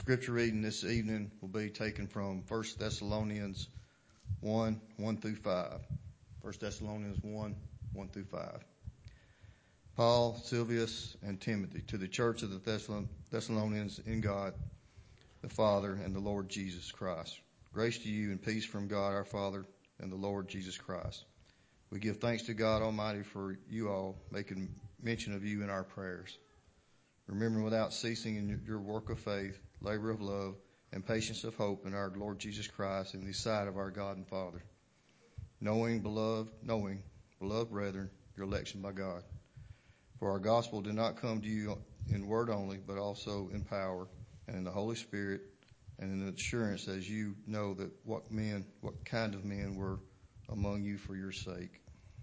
scripture reading this evening will be taken from 1 Thessalonians 1, 1 through 5. 1 Thessalonians 1, 1 through 5. Paul, Silvanus, and Timothy, to the church of the Thessalonians in God, the Father, and the Lord Jesus Christ. Grace to you and peace from God our Father and the Lord Jesus Christ. We give thanks to God Almighty for you all, making mention of you in our prayers. Remembering without ceasing in your work of faith, labor of love, and patience of hope in our Lord Jesus Christ in the sight of our God and Father. Knowing, beloved brethren, your election by God. For our gospel did not come to you in word only, but also in power and in the Holy Spirit and in assurance, as you know that what kind of men were among you for your sake.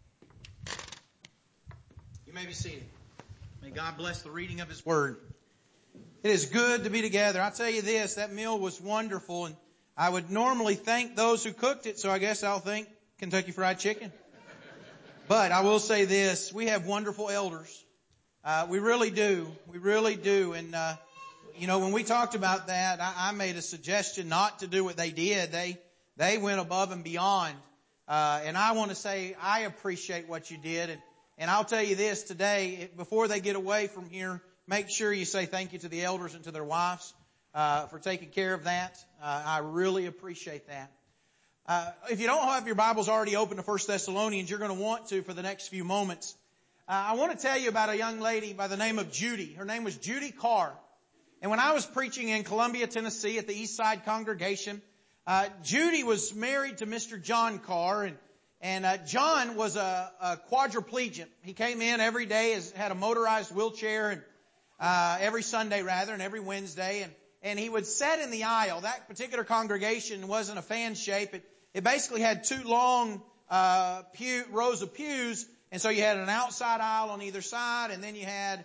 You may be seated. May God bless the reading of His Word. It is good to be together. I'll tell you this, that meal was wonderful, and I would normally thank those who cooked it, so I guess I'll thank Kentucky Fried Chicken. But I will say this, we have wonderful elders. We really do. We really do. And, when we talked about that, I made a suggestion not to do what they did. They went above and beyond. And I want to say I appreciate what you did. And I'll tell you this today, before they get away from here, make sure you say thank you to the elders and to their wives for taking care of that. I really appreciate that. If you don't have your Bibles already open to 1 Thessalonians, you're going to want to for the next few moments. I want to tell you about a young lady by the name of Judy. Her name was Judy Carr. And when I was preaching in Columbia, Tennessee at the East Side congregation, Judy was married to Mr. John Carr, and John was a quadriplegic. He came in every day, had a motorized wheelchair, and every Sunday rather, and every Wednesday, and he would sit in the aisle. That particular congregation wasn't a fan shape. It basically had two long rows of pews, and so you had an outside aisle on either side, and then you had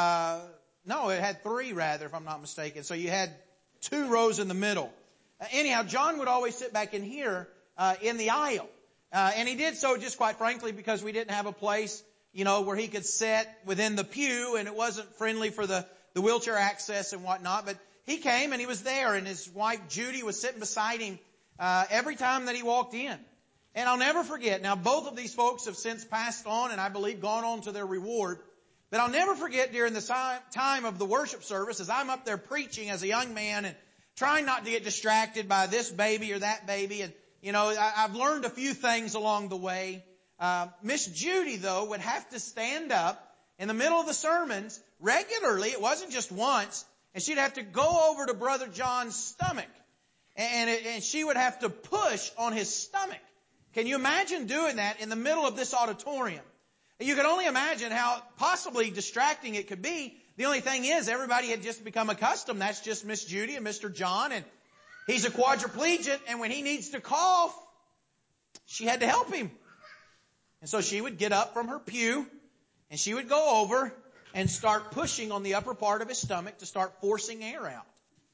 it had three rather, if I'm not mistaken. So you had two rows in the middle. Anyhow, John would always sit back in here in the aisle. And he did so just quite frankly because we didn't have a place, where he could sit within the pew, and it wasn't friendly for the wheelchair access and whatnot. But he came and he was there, and his wife Judy was sitting beside him every time that he walked in. And I'll never forget, now both of these folks have since passed on and I believe gone on to their reward. But I'll never forget during the time of the worship service as I'm up there preaching as a young man and trying not to get distracted by this baby or that baby. And, I've learned a few things along the way. Miss Judy, though, would have to stand up in the middle of the sermons regularly. It wasn't just once. And she'd have to go over to Brother John's stomach. And she would have to push on his stomach. Can you imagine doing that in the middle of this auditorium? You can only imagine how possibly distracting it could be. The only thing is everybody had just become accustomed. That's just Miss Judy and Mr. John, and he's a quadriplegic, and when he needs to cough, she had to help him. And so she would get up from her pew, and she would go over and start pushing on the upper part of his stomach to start forcing air out.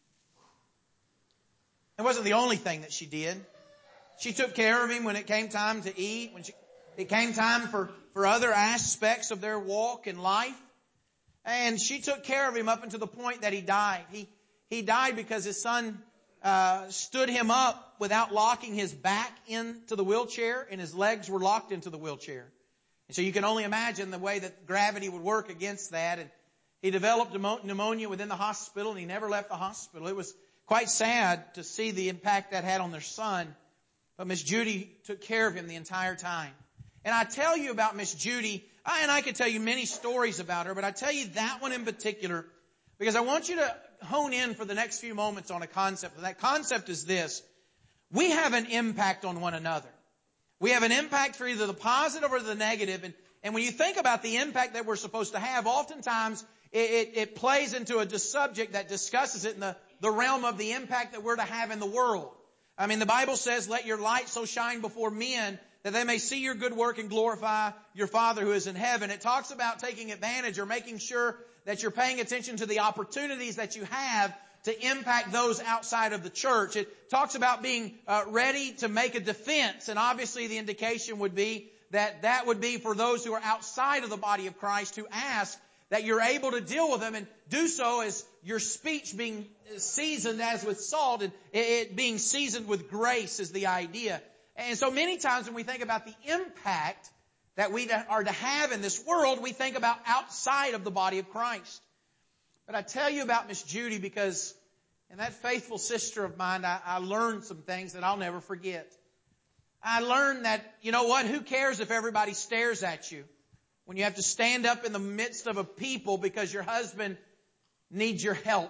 It wasn't the only thing that she did. She took care of him when it came time to eat, it came time for other aspects of their walk in life. And she took care of him up until the point that he died. He died because his son stood him up without locking his back into the wheelchair, and his legs were locked into the wheelchair. And so you can only imagine the way that gravity would work against that. And he developed pneumonia within the hospital, and he never left the hospital. It was quite sad to see the impact that had on their son. But Miss Judy took care of him the entire time. And I tell you about Miss Judy, and I could tell you many stories about her, but I tell you that one in particular because I want you to hone in for the next few moments on a concept. And that concept is this. We have an impact on one another. We have an impact for either the positive or the negative. And when you think about the impact that we're supposed to have, oftentimes it plays into a subject that discusses it in the realm of the impact that we're to have in the world. I mean, the Bible says, let your light so shine before men that they may see your good work and glorify your Father who is in heaven. It talks about taking advantage or making sure that you're paying attention to the opportunities that you have to impact those outside of the church. It talks about being ready to make a defense. And obviously the indication would be that would be for those who are outside of the body of Christ who ask that you're able to deal with them and do so as your speech being seasoned as with salt and it being seasoned with grace is the idea. And so many times when we think about the impact that we are to have in this world, we think about outside of the body of Christ. But I tell you about Miss Judy because in that faithful sister of mine, I learned some things that I'll never forget. I learned that, you know what, who cares if everybody stares at you when you have to stand up in the midst of a people because your husband needs your help.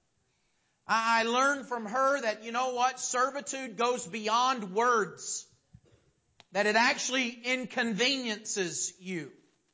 I learned from her that, you know what, servitude goes beyond words, that it actually inconveniences you.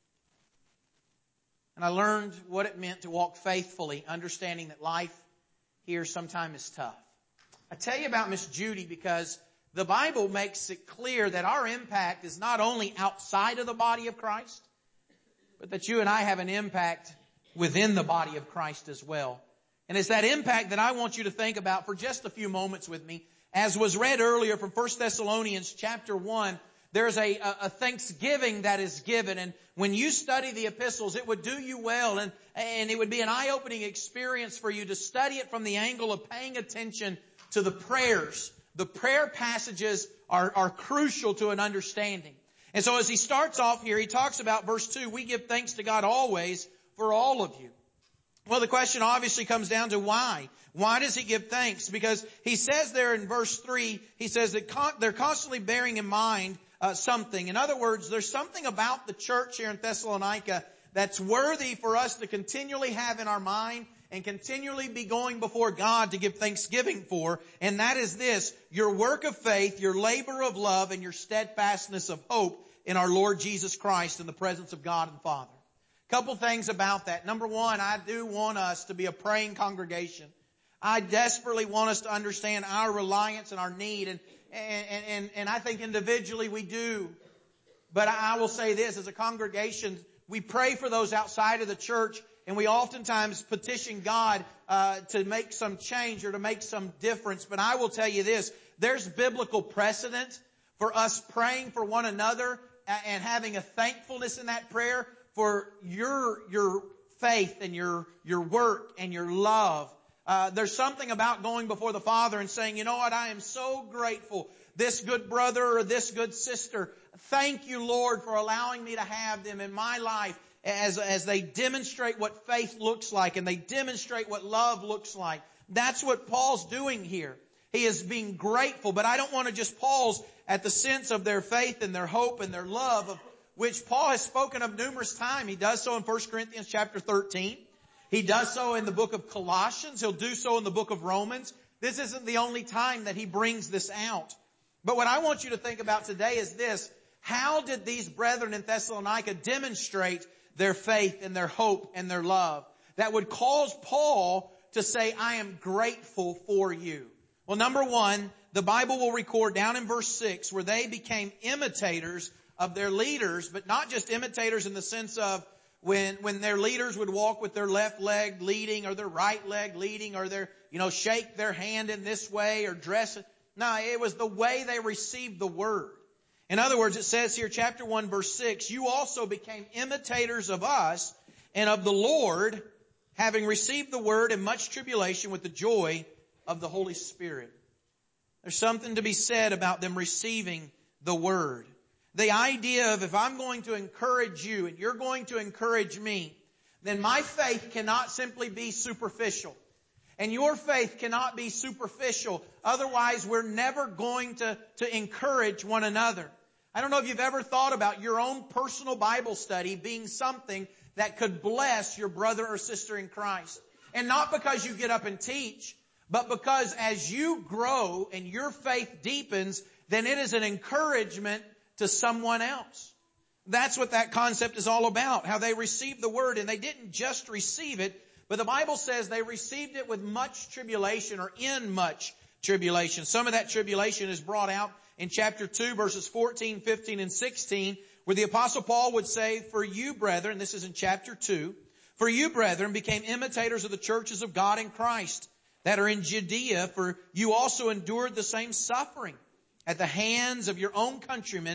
And I learned what it meant to walk faithfully, understanding that life here sometimes is tough. I tell you about Miss Judy because the Bible makes it clear that our impact is not only outside of the body of Christ, but that you and I have an impact within the body of Christ as well. And it's that impact that I want you to think about for just a few moments with me. As was read earlier from 1 Thessalonians chapter 1, there's a thanksgiving that is given. And when you study the epistles, it would do you well. And it would be an eye-opening experience for you to study it from the angle of paying attention to the prayers. The prayer passages are crucial to an understanding. And so as he starts off here, he talks about verse 2, we give thanks to God always for all of you. Well, the question obviously comes down to why. Why does he give thanks? Because he says there in verse 3, he says that they're constantly bearing in mind something. In other words, there's something about the church here in Thessalonica that's worthy for us to continually have in our mind and continually be going before God to give thanksgiving for. And that is this, your work of faith, your labor of love, and your steadfastness of hope in our Lord Jesus Christ in the presence of God and Father. Couple things about that. Number one, I do want us to be a praying congregation. I desperately want us to understand our reliance and our need. And I think individually we do. But I will say this, as a congregation, we pray for those outside of the church, and we oftentimes petition God to make some change or to make some difference. But I will tell you this, there's biblical precedent for us praying for one another and having a thankfulness in that prayer for your faith and your work and your love. There's something about going before the Father and saying, you know what, I am so grateful. This good brother or this good sister, thank you, Lord, for allowing me to have them in my life as they demonstrate what faith looks like and they demonstrate what love looks like. That's what Paul's doing here. He is being grateful, but I don't want to just pause at the sense of their faith and their hope and their love, of which Paul has spoken of numerous times. He does so in 1 Corinthians chapter 13. He does so in the book of Colossians. He'll do so in the book of Romans. This isn't the only time that he brings this out. But what I want you to think about today is this. How did these brethren in Thessalonica demonstrate their faith and their hope and their love that would cause Paul to say, I am grateful for you? Well, number one, the Bible will record down in verse 6 where they became imitators of their leaders, but not just imitators in the sense of when their leaders would walk with their left leg leading or their right leg leading or their, shake their hand in this way or dress. No, it was the way they received the word. In other words, it says here, chapter 1, verse 6, you also became imitators of us and of the Lord, having received the word in much tribulation with the joy of the Holy Spirit. There's something to be said about them receiving the word. The idea of if I'm going to encourage you and you're going to encourage me, then my faith cannot simply be superficial. And your faith cannot be superficial. Otherwise, we're never going to encourage one another. I don't know if you've ever thought about your own personal Bible study being something that could bless your brother or sister in Christ. And not because you get up and teach, but because as you grow and your faith deepens, then it is an encouragement to someone else. That's what that concept is all about, how they received the word. And they didn't just receive it, but the Bible says they received it with much tribulation or in much tribulation. Some of that tribulation is brought out in chapter 2, verses 14, 15, and 16, where the Apostle Paul would say, for you, brethren, this is in chapter 2, for you, brethren, became imitators of the churches of God in Christ that are in Judea, for you also endured the same suffering at the hands of your own countrymen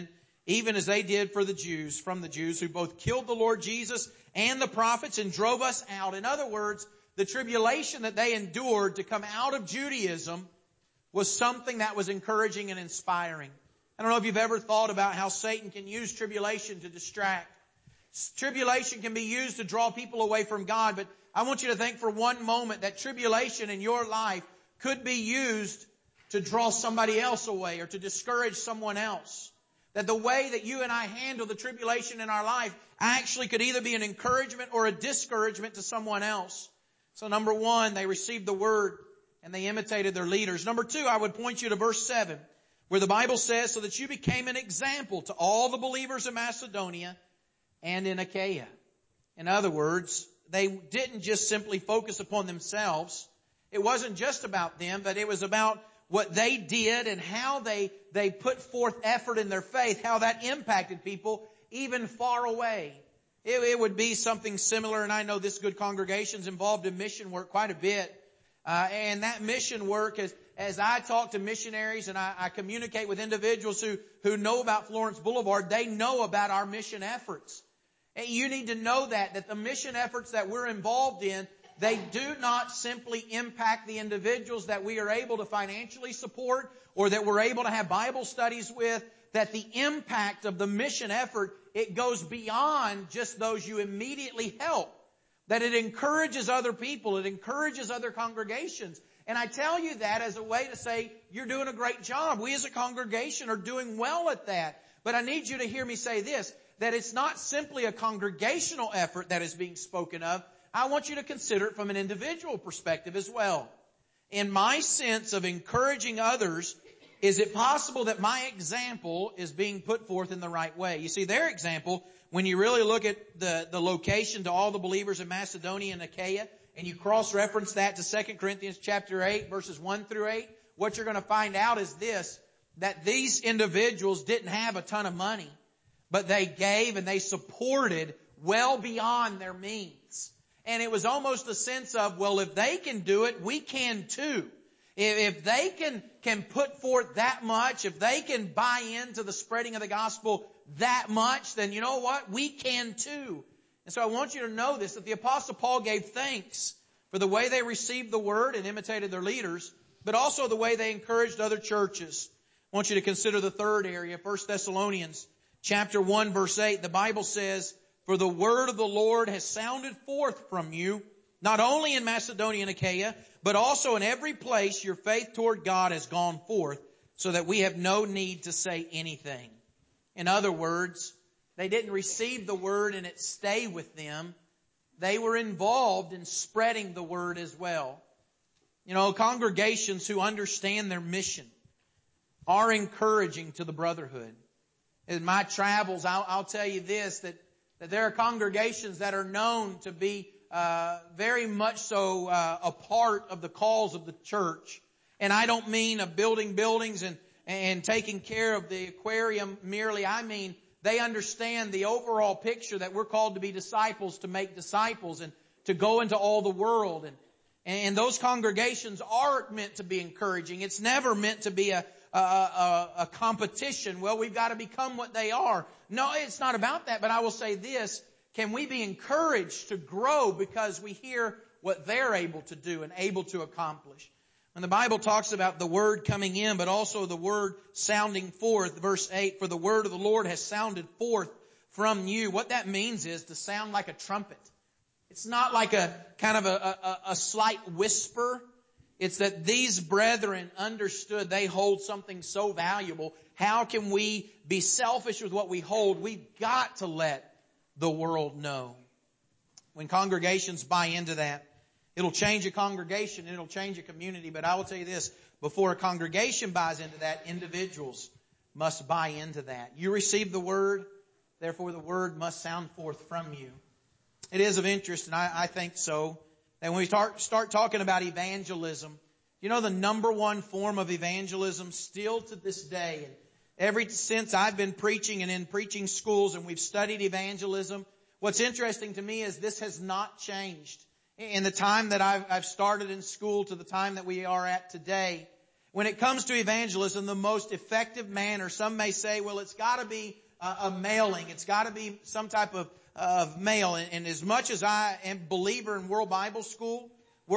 even as they did from the Jews who both killed the Lord Jesus and the prophets and drove us out. In other words, the tribulation that they endured to come out of Judaism was something that was encouraging and inspiring. I don't know if you've ever thought about how Satan can use tribulation to distract. Tribulation can be used to draw people away from God, but I want you to think for one moment that tribulation in your life could be used to draw somebody else away or to discourage someone else. That the way that you and I handle the tribulation in our life actually could either be an encouragement or a discouragement to someone else. So number one, they received the word and they imitated their leaders. Number two, I would point you to verse 7, where the Bible says, so that you became an example to all the believers in Macedonia and in Achaia. In other words, they didn't just simply focus upon themselves. It wasn't just about them, but it was about what they did and how they put forth effort in their faith, how that impacted people even far away. It would be something similar, and I know this good congregation's involved in mission work quite a bit. And that mission work, as I talk to missionaries and I communicate with individuals who know about Florence Boulevard, they know about our mission efforts. And you need to know that the mission efforts that we're involved in, they do not simply impact the individuals that we are able to financially support or that we're able to have Bible studies with, that the impact of the mission effort, it goes beyond just those you immediately help. That it encourages other people, it encourages other congregations. And I tell you that as a way to say, you're doing a great job. We as a congregation are doing well at that. But I need you to hear me say this, that it's not simply a congregational effort that is being spoken of. I want you to consider it from an individual perspective as well. In my sense of encouraging others, is it possible that my example is being put forth in the right way? You see, their example, when you really look at the location to all the believers in Macedonia and Achaia, and you cross-reference that to 2 Corinthians chapter 8, verses 1 through 8, what you're going to find out is this, that these individuals didn't have a ton of money, but they gave and they supported well beyond their means. And it was almost a sense of, well, if they can do it, we can too. If they can put forth that much, if they can buy into the spreading of the gospel that much, then you know what? We can too. And so I want you to know this, that the Apostle Paul gave thanks for the way they received the word and imitated their leaders, but also the way they encouraged other churches. I want you to consider the third area, 1 Thessalonians chapter 1, verse 8. The Bible says, for the word of the Lord has sounded forth from you, not only in Macedonia and Achaia, but also in every place your faith toward God has gone forth, so that we have no need to say anything. In other words, they didn't receive the word and it stayed with them. They were involved in spreading the word as well. You know, congregations who understand their mission are encouraging to the brotherhood. In my travels, I'll tell you this, that there are congregations that are known to be very much so a part of the cause of the church. And I don't mean of building buildings and taking care of the aquarium merely. I mean they understand the overall picture that we're called to be disciples, to make disciples, and to go into all the world. And those congregations are meant to be encouraging. It's never meant to be a competition. Well, we've got to become what they are. No, it's not about that. But I will say this. Can we be encouraged to grow because we hear what they're able to do and able to accomplish? When the Bible talks about the word coming in, but also the word sounding forth, verse 8, for the word of the Lord has sounded forth from you. What that means is to sound like a trumpet. It's not like a kind of a slight whisper. It's that these brethren understood they hold something so valuable. How can we be selfish with what we hold? We've got to let the world know. When congregations buy into that, it'll change a congregation, it'll change a community. But I will tell you this, before a congregation buys into that, individuals must buy into that. You receive the word, therefore the word must sound forth from you. It is of interest, and I think so, that when we start talking about evangelism, you know the number one form of evangelism still to this day, and ever since I've been preaching and in preaching schools and we've studied evangelism, what's interesting to me is this has not changed. In the time that I've started in school to the time that we are at today, when it comes to evangelism, the most effective manner, some may say, well, it's got to be a mailing. It's got to be some type of mail. And as much as I am a believer in World Bible School,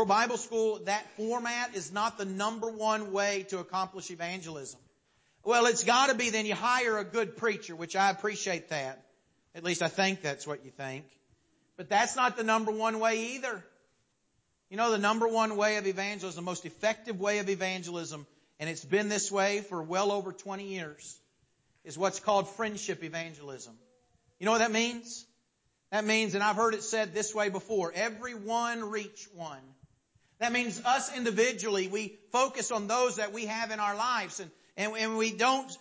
that format is not the number one way to accomplish evangelism. Well, it's got to be then you hire a good preacher, which I appreciate that. At least I think that's what you think. But that's not the number one way either. You know, the number one way of evangelism, the most effective way of evangelism, and it's been this way for well over 20 years, is what's called friendship evangelism. You know what that means? That means, and I've heard it said this way before, every one reach one. That means us individually, we focus on those that we have in our lives, and we don't,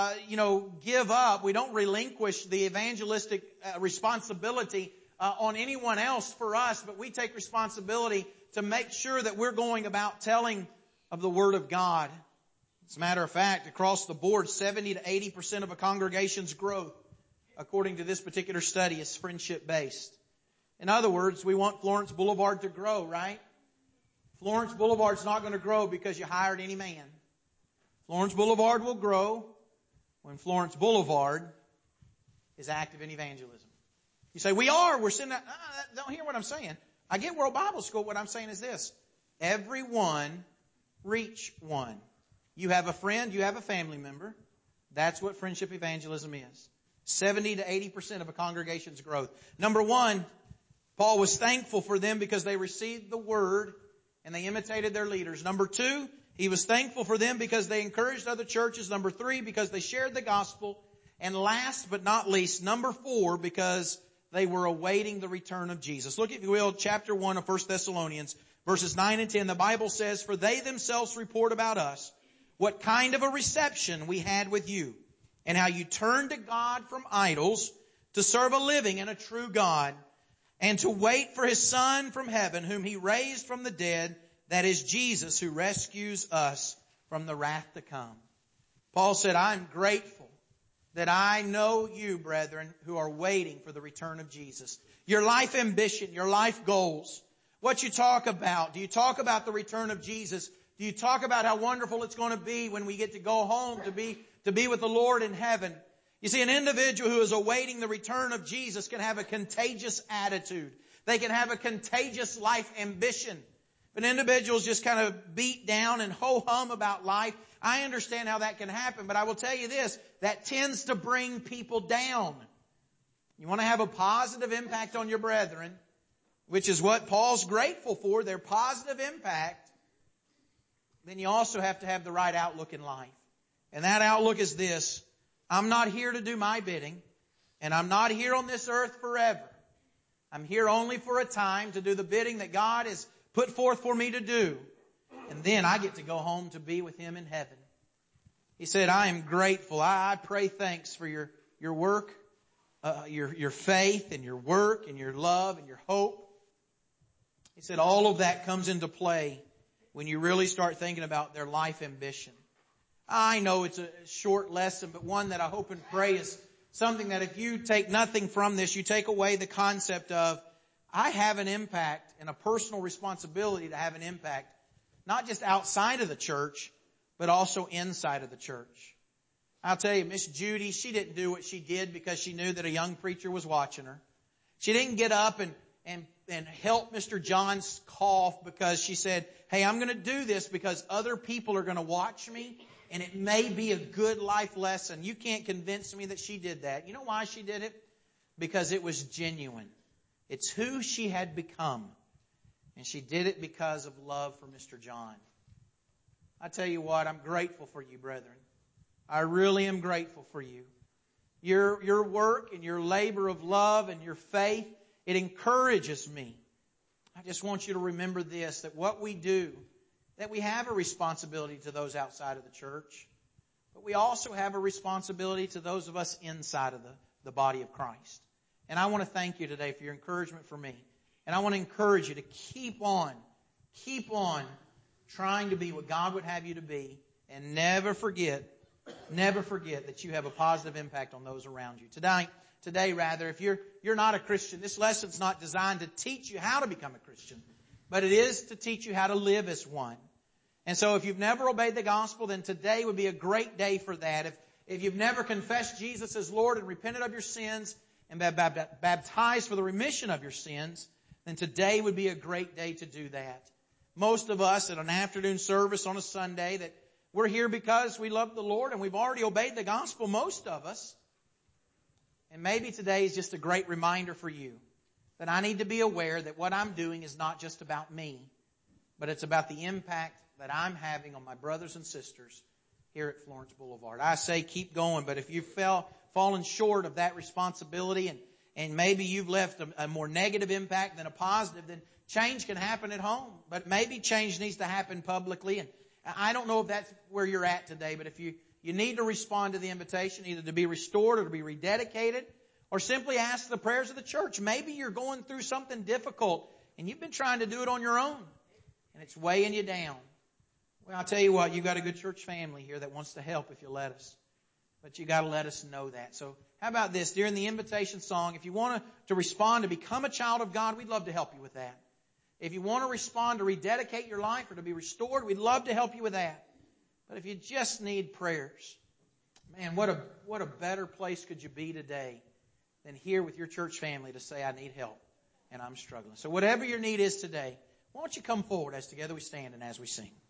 give up. We don't relinquish the evangelistic responsibility on anyone else for us, but we take responsibility to make sure that we're going about telling of the Word of God. As a matter of fact, across the board, 70 to 80% of a congregation's growth, according to this particular study, is friendship-based. In other words, we want Florence Boulevard to grow, right? Florence Boulevard's not going to grow because you hired any man. Florence Boulevard will grow when Florence Boulevard is active in evangelism. You say, we're sending out, don't hear what I'm saying. I get World Bible School. What I'm saying is this. Everyone reach one. You have a friend, you have a family member. That's what friendship evangelism is. 70 to 80% of a congregation's growth. Number one, Paul was thankful for them because they received the Word and they imitated their leaders. Number two, he was thankful for them because they encouraged other churches. Number three, because they shared the gospel. And last but not least, number four, because they were awaiting the return of Jesus. Look, if you will, chapter 1 of 1 Thessalonians, verses 9 and 10. The Bible says, "For they themselves report about us what kind of a reception we had with you, and how you turned to God from idols to serve a living and a true God, and to wait for His Son from heaven, whom He raised from the dead, that is Jesus, who rescues us from the wrath to come." Paul said, I'm grateful that I know you, brethren, who are waiting for the return of Jesus. Your life ambition, your life goals, what you talk about. Do you talk about the return of Jesus? Do you talk about how wonderful it's going to be when we get to go home to be with the Lord in heaven? You see, an individual who is awaiting the return of Jesus can have a contagious attitude. They can have a contagious life ambition. If an individual is just kind of beat down and ho-hum about life, I understand how that can happen, but I will tell you this, that tends to bring people down. You want to have a positive impact on your brethren, which is what Paul's grateful for, their positive impact, then you also have to have the right outlook in life. And that outlook is this: I'm not here to do my bidding, and I'm not here on this earth forever. I'm here only for a time to do the bidding that God has put forth for me to do. And then I get to go home to be with Him in heaven. He said, I am grateful. I pray thanks for your work, your faith and your work and your love and your hope. He said all of that comes into play when you really start thinking about their life ambition. I know it's a short lesson, but one that I hope and pray is something that if you take nothing from this, you take away the concept of, I have an impact and a personal responsibility to have an impact, not just outside of the church, but also inside of the church. I'll tell you, Miss Judy, she didn't do what she did because she knew that a young preacher was watching her. She didn't get up and help Mr. John's cough because she said, hey, I'm going to do this because other people are going to watch me, and it may be a good life lesson. You can't convince me that she did that. You know why she did it? Because it was genuine. It's who she had become. And she did it because of love for Mr. John. I tell you what, I'm grateful for you, brethren. I really am grateful for you. Your work and your labor of love and your faith, it encourages me. I just want you to remember this, that what we do, that we have a responsibility to those outside of the church, but we also have a responsibility to those of us inside of the body of Christ. And I want to thank you today for your encouragement for me. And I want to encourage you to keep on trying to be what God would have you to be, and never forget that you have a positive impact on those around you. Today, if you're not a Christian, this lesson's not designed to teach you how to become a Christian, but it is to teach you how to live as one. And so if you've never obeyed the gospel, then today would be a great day for that. if you've never confessed Jesus as Lord and repented of your sins and been baptized for the remission of your sins, then today would be a great day to do that. Most of us at an afternoon service on a Sunday, that we're here because we love the Lord and we've already obeyed the gospel, most of us. And maybe today is just a great reminder for you that I need to be aware that what I'm doing is not just about me, but it's about the impact that I'm having on my brothers and sisters here at Florence Boulevard. I say keep going, but if you've fallen short of that responsibility and maybe you've left a more negative impact than a positive, then change can happen at home. But maybe change needs to happen publicly. And I don't know if that's where you're at today, but if you need to respond to the invitation, either to be restored or to be rededicated, or simply ask the prayers of the church. Maybe you're going through something difficult and you've been trying to do it on your own and it's weighing you down. Well, I'll tell you what, you've got a good church family here that wants to help if you let us. But you got to let us know that. So how about this? During the invitation song, if you want to respond to become a child of God, we'd love to help you with that. If you want to respond to rededicate your life or to be restored, we'd love to help you with that. But if you just need prayers, man, what a better place could you be today than here with your church family to say, I need help and I'm struggling. So whatever your need is today, why don't you come forward as together we stand and as we sing.